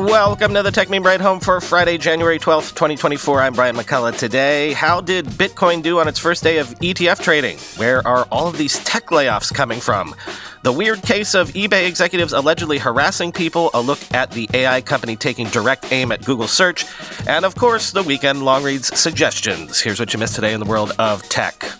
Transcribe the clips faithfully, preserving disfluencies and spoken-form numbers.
Welcome to the Tech Meme Ride Home for Friday, January twelfth, twenty twenty-four. I'm Brian McCullough. Today, how did Bitcoin do on its first day of E T F trading? Where are all of these tech layoffs coming from? The weird case of eBay executives allegedly harassing people, a look at the A I company taking direct aim at Google search, and of course, the weekend long reads suggestions. Here's what you missed today in the world of tech.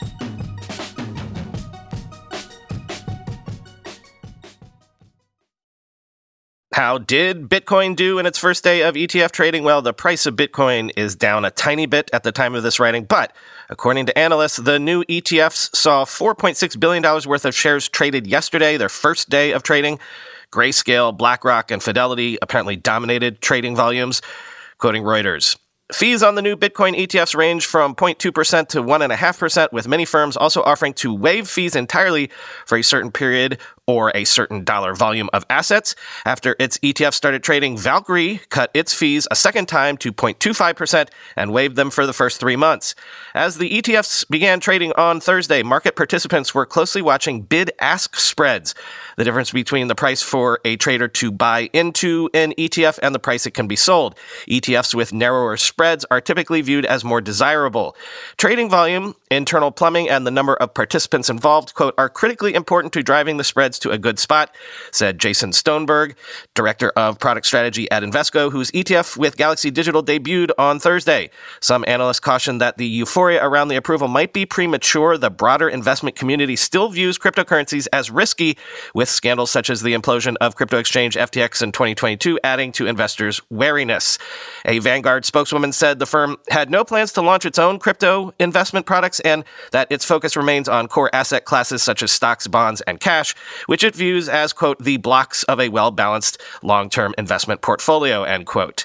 How did Bitcoin do in its first day of E T F trading? Well, the price of Bitcoin is down a tiny bit at the time of this writing, but according to analysts, the new E T Fs saw four point six billion dollars worth of shares traded yesterday, their first day of trading. Grayscale, BlackRock, and Fidelity apparently dominated trading volumes, quoting Reuters. Fees on the new Bitcoin E T Fs range from zero point two percent to one point five percent, with many firms also offering to waive fees entirely for a certain period or a certain dollar volume of assets. After its E T F started trading, Valkyrie cut its fees a second time to zero point two five percent and waived them for the first three months. As the E T Fs began trading on Thursday, market participants were closely watching bid-ask spreads, the difference between the price for a trader to buy into an E T F and the price it can be sold. E T Fs with narrower spreads are typically viewed as more desirable. Trading volume, internal plumbing, and the number of participants involved, quote, are critically important to driving the spreads to a good spot, said Jason Stoneberg, director of product strategy at Invesco, whose E T F with Galaxy Digital debuted on Thursday. Some analysts cautioned that the euphoria around the approval might be premature. The broader investment community still views cryptocurrencies as risky, with scandals such as the implosion of crypto exchange F T X in twenty twenty-two adding to investors' wariness. A Vanguard spokeswoman said the firm had no plans to launch its own crypto investment products and that its focus remains on core asset classes such as stocks, bonds, and cash, which it views as, quote, the blocks of a well-balanced long-term investment portfolio, end quote.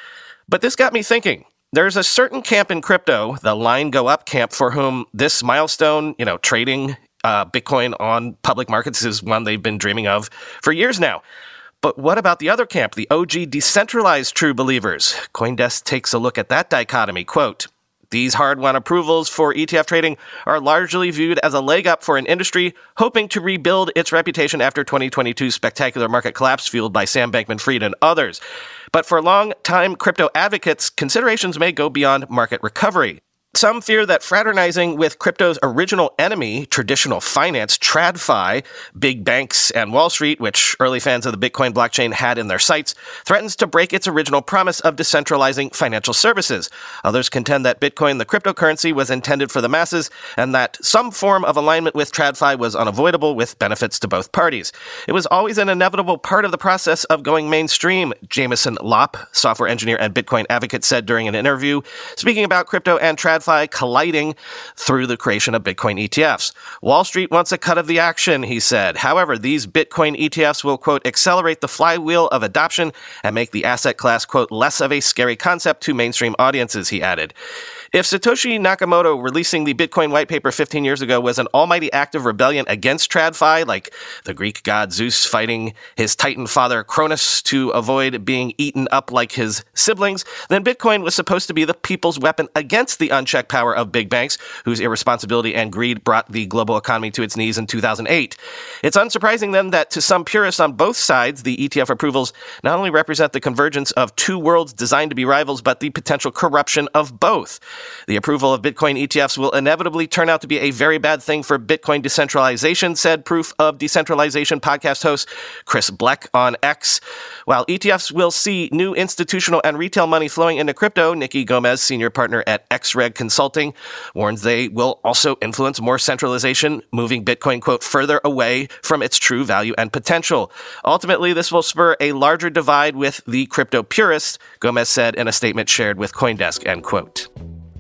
But this got me thinking. There's a certain camp in crypto, the line go up camp, for whom this milestone, you know, trading uh, Bitcoin on public markets is one they've been dreaming of for years now. But what about the other camp, the O G decentralized true believers? CoinDesk takes a look at that dichotomy, quote, these hard-won approvals for E T F trading are largely viewed as a leg up for an industry hoping to rebuild its reputation after twenty twenty-two's spectacular market collapse fueled by Sam Bankman-Fried and others. But for long-time crypto advocates, considerations may go beyond market recovery. Some fear that fraternizing with crypto's original enemy, traditional finance, TradFi, big banks, and Wall Street, which early fans of the Bitcoin blockchain had in their sights, threatens to break its original promise of decentralizing financial services. Others contend that Bitcoin, the cryptocurrency, was intended for the masses, and that some form of alignment with TradFi was unavoidable, with benefits to both parties. It was always an inevitable part of the process of going mainstream, Jameson Lopp, software engineer and Bitcoin advocate, said during an interview, speaking about crypto and TradFi colliding through the creation of Bitcoin E T Fs. Wall Street wants a cut of the action, he said. However, these Bitcoin E T Fs will, quote, accelerate the flywheel of adoption and make the asset class, quote, less of a scary concept to mainstream audiences, he added. If Satoshi Nakamoto releasing the Bitcoin white paper fifteen years ago was an almighty act of rebellion against TradFi, like the Greek god Zeus fighting his Titan father Cronus to avoid being eaten up like his siblings, then Bitcoin was supposed to be the people's weapon against the unchecked power of big banks, whose irresponsibility and greed brought the global economy to its knees in two thousand eight. It's unsurprising, then, that to some purists on both sides, the E T F approvals not only represent the convergence of two worlds designed to be rivals, but the potential corruption of both. The approval of Bitcoin E T Fs will inevitably turn out to be a very bad thing for Bitcoin decentralization, said Proof of Decentralization podcast host Chris Bleck on X. While E T Fs will see new institutional and retail money flowing into crypto, Nikki Gomez, senior partner at X-Reg Consulting, warns they will also influence more centralization, moving Bitcoin, quote, further away from its true value and potential. Ultimately, this will spur a larger divide with the crypto purists, Gomez said in a statement shared with CoinDesk, end quote.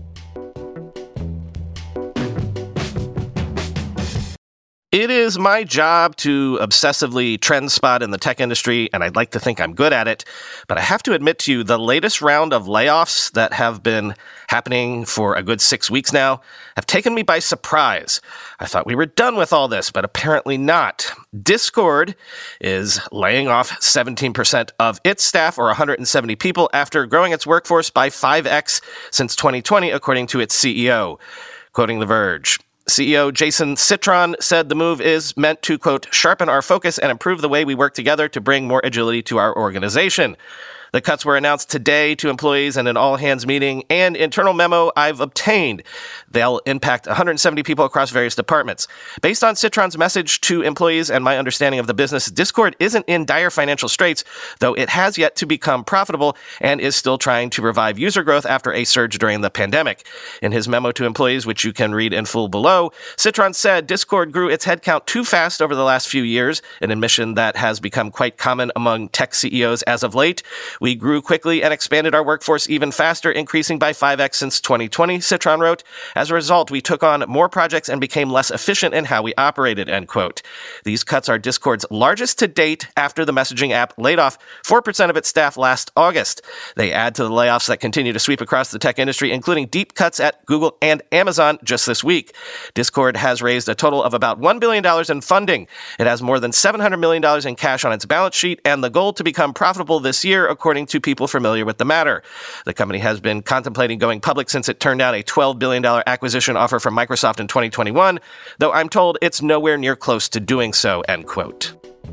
It is my job to obsessively trend spot in the tech industry, and I'd like to think I'm good at it. But I have to admit to you, the latest round of layoffs that have been happening for a good six weeks now have taken me by surprise. I thought we were done with all this, but apparently not. Discord is laying off seventeen percent of its staff, or one hundred seventy people, after growing its workforce by five x since twenty twenty, according to its C E O. Quoting The Verge, C E O Jason Citron said the move is meant to, quote, sharpen our focus and improve the way we work together to bring more agility to our organization. The cuts were announced today to employees in an all-hands meeting and internal memo I've obtained. They'll impact one hundred seventy people across various departments. Based on Citron's message to employees and my understanding of the business, Discord isn't in dire financial straits, though it has yet to become profitable and is still trying to revive user growth after a surge during the pandemic. In his memo to employees, which you can read in full below, Citron said Discord grew its headcount too fast over the last few years, an admission that has become quite common among tech C E Os as of late. We grew quickly and expanded our workforce even faster, increasing by five x since twenty twenty, Citron wrote. As a result, we took on more projects and became less efficient in how we operated, end quote. These cuts are Discord's largest to date after the messaging app laid off four percent of its staff last August. They add to the layoffs that continue to sweep across the tech industry, including deep cuts at Google and Amazon just this week. Discord has raised a total of about one billion dollars in funding. It has more than seven hundred million dollars in cash on its balance sheet and the goal to become profitable this year, according to people familiar with the matter. The company has been contemplating going public since it turned down a twelve billion dollars acquisition offer from Microsoft in twenty twenty-one, though I'm told it's nowhere near close to doing so, end quote.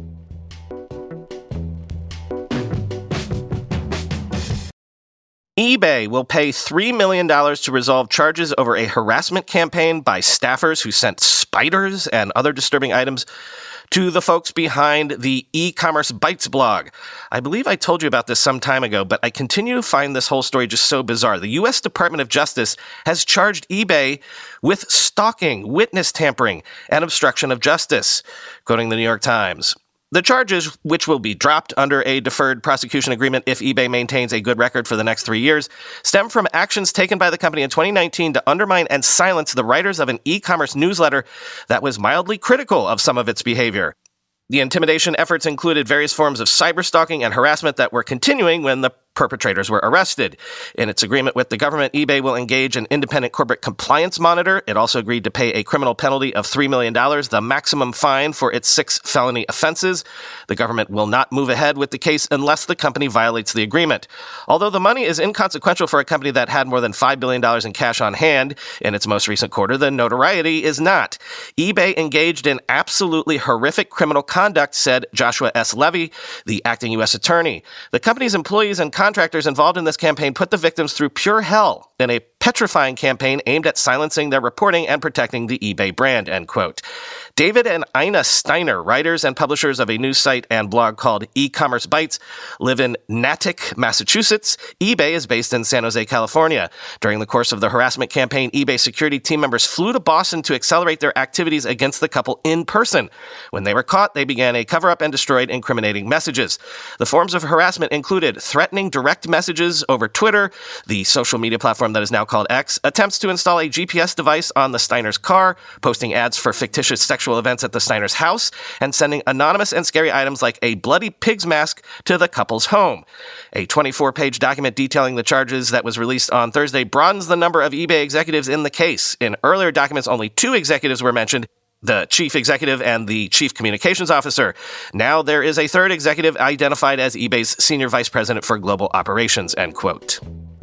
eBay will pay three million dollars to resolve charges over a harassment campaign by staffers who sent spiders and other disturbing items to the folks behind the e-commerce Bytes blog. I believe I told you about this some time ago, but I continue to find this whole story just so bizarre. The U S Department of Justice has charged eBay with stalking, witness tampering, and obstruction of justice, quoting the New York Times. The charges, which will be dropped under a deferred prosecution agreement if eBay maintains a good record for the next three years, stem from actions taken by the company in twenty nineteen to undermine and silence the writers of an e-commerce newsletter that was mildly critical of some of its behavior. The intimidation efforts included various forms of cyberstalking and harassment that were continuing when the perpetrators were arrested. In its agreement with the government, eBay will engage an independent corporate compliance monitor. It also agreed to pay a criminal penalty of three million dollars, the maximum fine for its six felony offenses. The government will not move ahead with the case unless the company violates the agreement. Although the money is inconsequential for a company that had more than five billion dollars in cash on hand in its most recent quarter, the notoriety is not. eBay engaged in absolutely horrific criminal conduct, said Joshua S. Levy, the acting U S attorney. The company's employees and contractors involved in this campaign put the victims through pure hell in a petrifying campaign aimed at silencing their reporting and protecting the eBay brand, end quote. David and Ina Steiner, writers and publishers of a news site and blog called E-Commerce Bytes, live in Natick, Massachusetts. eBay is based in San Jose, California. During the course of the harassment campaign, eBay security team members flew to Boston to accelerate their activities against the couple in person. When they were caught, they began a cover-up and destroyed incriminating messages. The forms of harassment included threatening direct messages over Twitter, the social media platform that is now called X, attempts to install a G P S device on the Steiner's car, posting ads for fictitious sexual events at the Steiner's house, and sending anonymous and scary items like a bloody pig's mask to the couple's home. A twenty-four page document detailing the charges that was released on Thursday broadens the number of eBay executives in the case. In earlier documents, only two executives were mentioned, the chief executive and the chief communications officer. Now there is a third executive identified as eBay's senior vice president for global operations, end quote.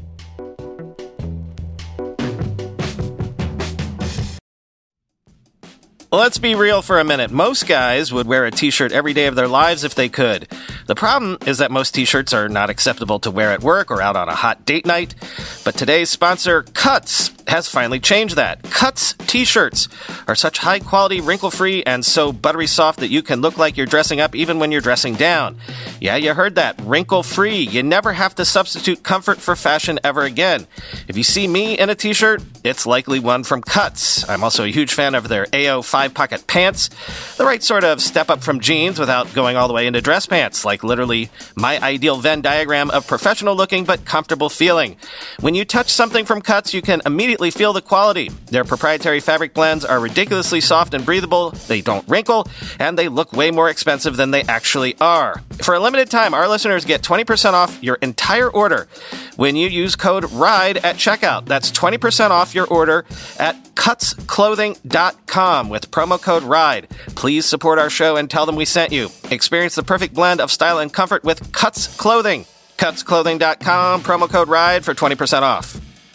Let's be real for a minute. Most guys would wear a t-shirt every day of their lives if they could. The problem is that most t-shirts are not acceptable to wear at work or out on a hot date night. But today's sponsor, Cuts, has finally changed that. Cuts t-shirts are such high-quality, wrinkle-free, and so buttery soft that you can look like you're dressing up even when you're dressing down. Yeah, you heard that. Wrinkle-free. You never have to substitute comfort for fashion ever again. If you see me in a t-shirt, it's likely one from Cuts. I'm also a huge fan of their A O five-pocket pants, the right sort of step up from jeans without going all the way into dress pants, like literally my ideal Venn diagram of professional-looking but comfortable feeling. When you touch something from Cuts, you can immediately feel the quality. Their proprietary fabric blends are ridiculously soft and breathable, they don't wrinkle, and they look way more expensive than they actually are. For a limited time, our listeners get twenty percent off your entire order when you use code RIDE at checkout. That's twenty percent off your order at cuts clothing dot com with promo code RIDE. Please support our show and tell them we sent you. Experience the perfect blend of style and comfort with Cuts Clothing. cuts clothing dot com, promo code RIDE for twenty percent off.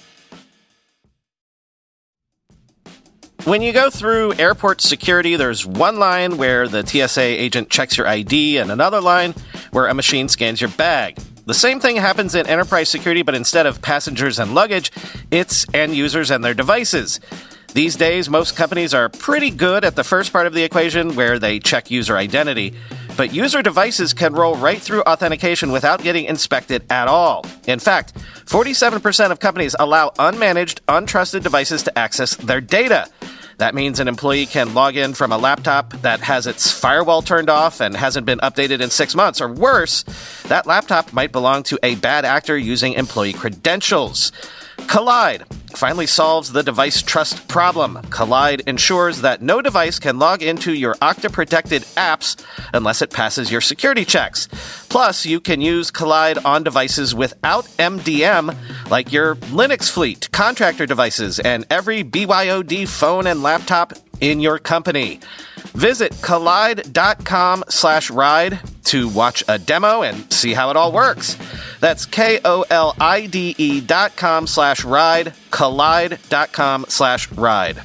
When you go through airport security, there's one line where the T S A agent checks your I D and another line where a machine scans your bag. The same thing happens in enterprise security, but instead of passengers and luggage, it's end users and their devices. These days, most companies are pretty good at the first part of the equation where they check user identity, but user devices can roll right through authentication without getting inspected at all. In fact, forty-seven percent of companies allow unmanaged, untrusted devices to access their data. That means an employee can log in from a laptop that has its firewall turned off and hasn't been updated in six months, or worse, that laptop might belong to a bad actor using employee credentials. Kolide finally solves the device trust problem. Kolide ensures that no device can log into your Okta-protected apps unless it passes your security checks. Plus, you can use Kolide on devices without M D M, like your Linux fleet, contractor devices, and every B Y O D phone and laptop in your company. Visit kolide.com slash ride to watch a demo and see how it all works. That's K-O-L-I-D-E dot com slash ride, kolide.com slash ride.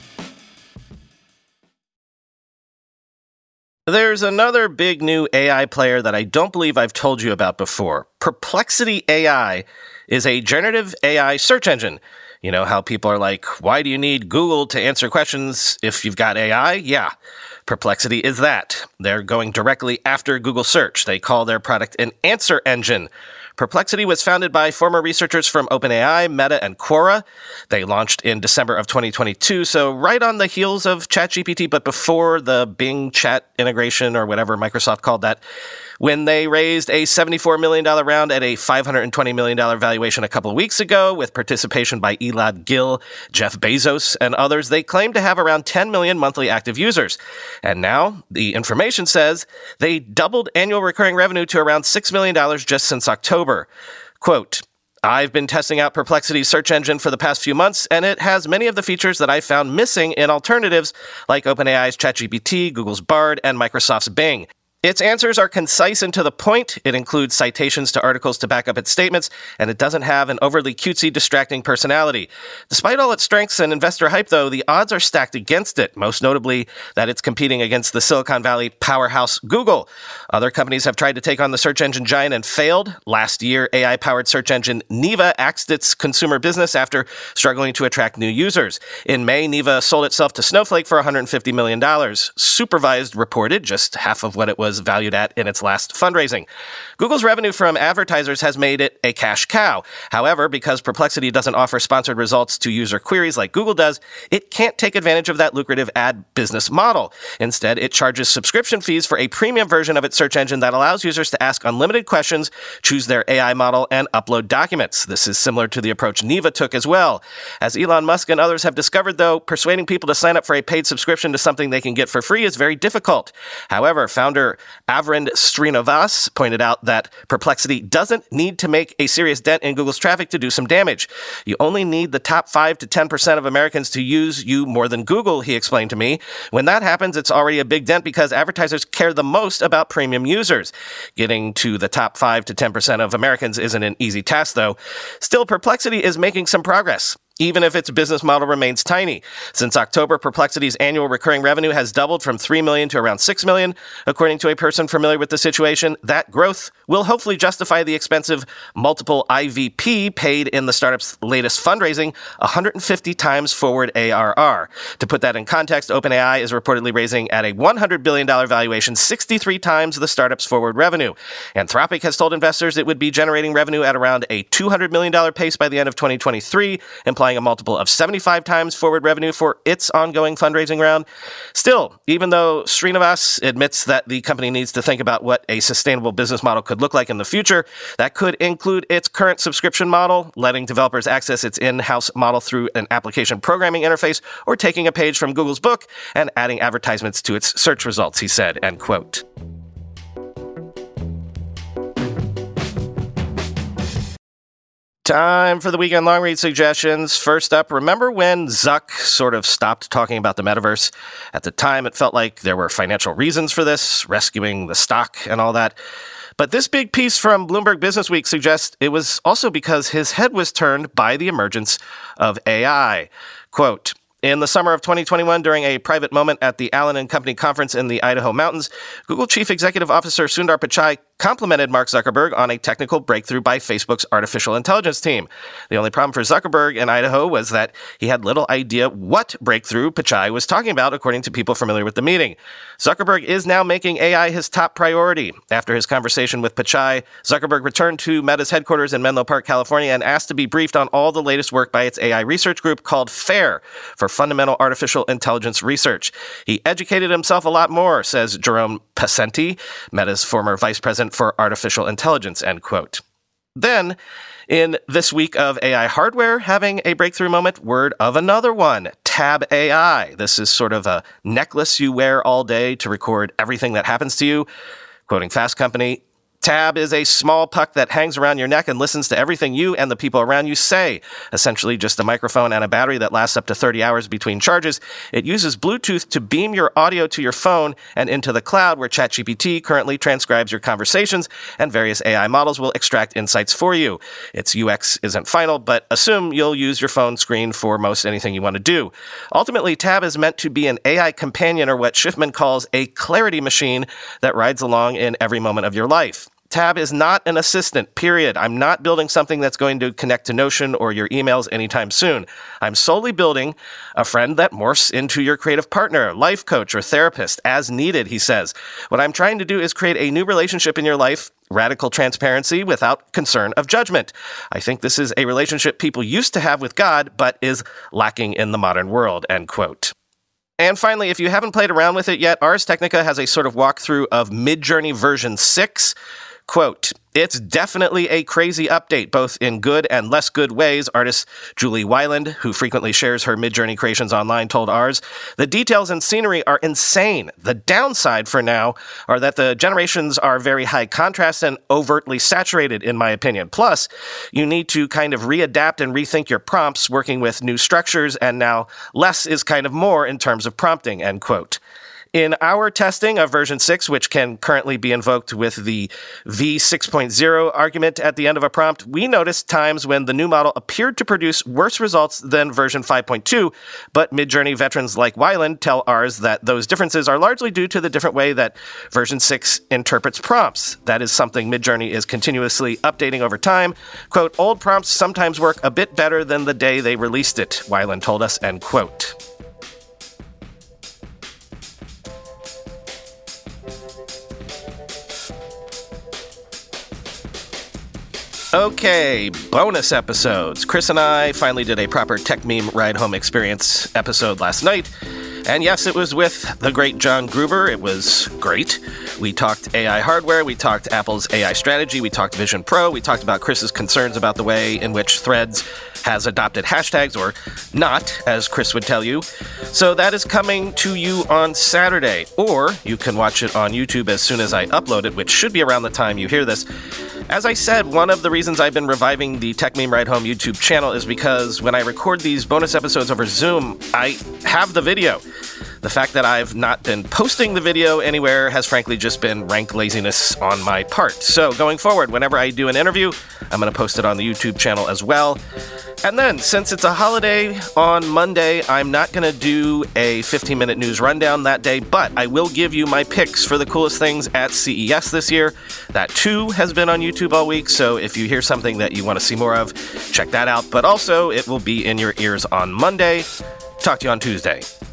There's another big new A I player that I don't believe I've told you about before. Perplexity A I is a generative A I search engine. You know how people are like, why do you need Google to answer questions if you've got A I? Yeah. Perplexity is that. They're going directly after Google search. They call their product an answer engine. Perplexity was founded by former researchers from OpenAI, Meta, and Quora. They launched in December of twenty twenty-two, so right on the heels of ChatGPT, but before the Bing chat integration or whatever Microsoft called that. When they raised a seventy-four million dollars round at a five hundred twenty million dollars valuation a couple of weeks ago, with participation by Elad Gil, Jeff Bezos, and others, they claimed to have around ten million monthly active users. And now, the information says, they doubled annual recurring revenue to around six million dollars just since October. Quote, I've been testing out Perplexity's search engine for the past few months, and it has many of the features that I found missing in alternatives like OpenAI's ChatGPT, Google's Bard, and Microsoft's Bing. Its answers are concise and to the point. It includes citations to articles to back up its statements, and it doesn't have an overly cutesy, distracting personality. Despite all its strengths and investor hype, though, the odds are stacked against it, most notably that it's competing against the Silicon Valley powerhouse Google. Other companies have tried to take on the search engine giant and failed. Last year, A I-powered search engine Neeva axed its consumer business after struggling to attract new users. In May, Neeva sold itself to Snowflake for one hundred fifty million dollars. Supervised reported just half of what it was valued at in its last fundraising. Google's revenue from advertisers has made it a cash cow. However, because Perplexity doesn't offer sponsored results to user queries like Google does, it can't take advantage of that lucrative ad business model. Instead, it charges subscription fees for a premium version of its search engine that allows users to ask unlimited questions, choose their A I model, and upload documents. This is similar to the approach Neeva took as well. As Elon Musk and others have discovered, though, persuading people to sign up for a paid subscription to something they can get for free is very difficult. However, founder Avrind Srinivas pointed out that Perplexity doesn't need to make a serious dent in Google's traffic to do some damage. You only need the top five to ten percent of Americans to use you more than Google, he explained to me. When that happens, it's already a big dent because advertisers care the most about premium users. Getting to the top five to ten percent of Americans isn't an easy task, though. Still, Perplexity is making some progress, even if its business model remains tiny. Since October, Perplexity's annual recurring revenue has doubled from three million dollars to around six million dollars. According to a person familiar with the situation, that growth will hopefully justify the expensive multiple I V P paid in the startup's latest fundraising, one hundred fifty times forward A R R. To put that in context, OpenAI is reportedly raising at a one hundred billion dollars valuation, sixty-three times the startup's forward revenue. Anthropic has told investors it would be generating revenue at around a two hundred million dollars pace by the end of twenty twenty-three, implying a multiple of seventy-five times forward revenue for its ongoing fundraising round. Still, even though Srinivas admits that the company needs to think about what a sustainable business model could look like in the future, that could include its current subscription model, letting developers access its in-house model through an application programming interface, or taking a page from Google's book and adding advertisements to its search results, he said, end quote. Time for the weekend long read suggestions. First up, remember when Zuck sort of stopped talking about the metaverse? At the time, it felt like there were financial reasons for this, rescuing the stock and all that. But this big piece from Bloomberg Businessweek suggests it was also because his head was turned by the emergence of A I. Quote, In the summer of twenty twenty-one, during a private moment at the Allen and Company conference in the Idaho Mountains, Google Chief Executive Officer Sundar Pichai complimented Mark Zuckerberg on a technical breakthrough by Facebook's artificial intelligence team. The only problem for Zuckerberg in Idaho was that he had little idea what breakthrough Pichai was talking about, according to people familiar with the meeting. Zuckerberg is now making A I his top priority. After his conversation with Pichai, Zuckerberg returned to Meta's headquarters in Menlo Park, California, and asked to be briefed on all the latest work by its A I research group called FAIR, for Fundamental Artificial Intelligence Research. He educated himself a lot more, says Jerome Pasenti, Meta's former vice president for artificial intelligence, end quote. Then, in this week of A I hardware having a breakthrough moment, word of another one, Tab A I. This is sort of a necklace you wear all day to record everything that happens to you. Quoting Fast Company, Tab is a small puck that hangs around your neck and listens to everything you and the people around you say. Essentially just a microphone and a battery that lasts up to thirty hours between charges. It uses Bluetooth to beam your audio to your phone and into the cloud, where ChatGPT currently transcribes your conversations and various A I models will extract insights for you. Its U X isn't final, but assume you'll use your phone screen for most anything you want to do. Ultimately, Tab is meant to be an A I companion, or what Schiffman calls a clarity machine, that rides along in every moment of your life. Tab is not an assistant, period. I'm not building something that's going to connect to Notion or your emails anytime soon. I'm solely building a friend that morphs into your creative partner, life coach, or therapist as needed, he says. What I'm trying to do is create a new relationship in your life, radical transparency without concern of judgment. I think this is a relationship people used to have with God, but is lacking in the modern world, end quote. And finally, if you haven't played around with it yet, Ars Technica has a sort of walkthrough of Midjourney version six. Quote, it's definitely a crazy update, both in good and less good ways, artist Julie Weiland, who frequently shares her Midjourney creations online, told Ars. The details and scenery are insane. The downside for now are that the generations are very high contrast and overtly saturated, in my opinion. Plus, you need to kind of readapt and rethink your prompts, working with new structures, and now less is kind of more in terms of prompting, end quote. In our testing of version six, which can currently be invoked with the V six point oh argument at the end of a prompt, we noticed times when the new model appeared to produce worse results than version five point two, but Midjourney veterans like Weiland tell Ars that those differences are largely due to the different way that version six interprets prompts. That is something Midjourney is continuously updating over time. Quote, old prompts sometimes work a bit better than the day they released it, Weiland told us, end quote. Okay, bonus episodes. Chris and I finally did a proper Tech Meme Ride Home Experience episode last night. And yes, it was with the great John Gruber. It was great. We talked A I hardware, we talked Apple's A I strategy, we talked Vision Pro, we talked about Chris's concerns about the way in which Threads has adopted hashtags, or not, as Chris would tell you. So that is coming to you on Saturday, or you can watch it on YouTube as soon as I upload it, which should be around the time you hear this. As I said, one of the reasons I've been reviving the Tech Meme Ride Home YouTube channel is because when I record these bonus episodes over Zoom, I have the video. The fact that I've not been posting the video anywhere has frankly just been rank laziness on my part. So going forward, whenever I do an interview, I'm going to post it on the YouTube channel as well. And then, since it's a holiday on Monday, I'm not going to do a fifteen-minute news rundown that day, but I will give you my picks for the coolest things at C E S this year. That, too, has been on YouTube all week, so if you hear something that you want to see more of, check that out. But also, it will be in your ears on Monday. Talk to you on Tuesday.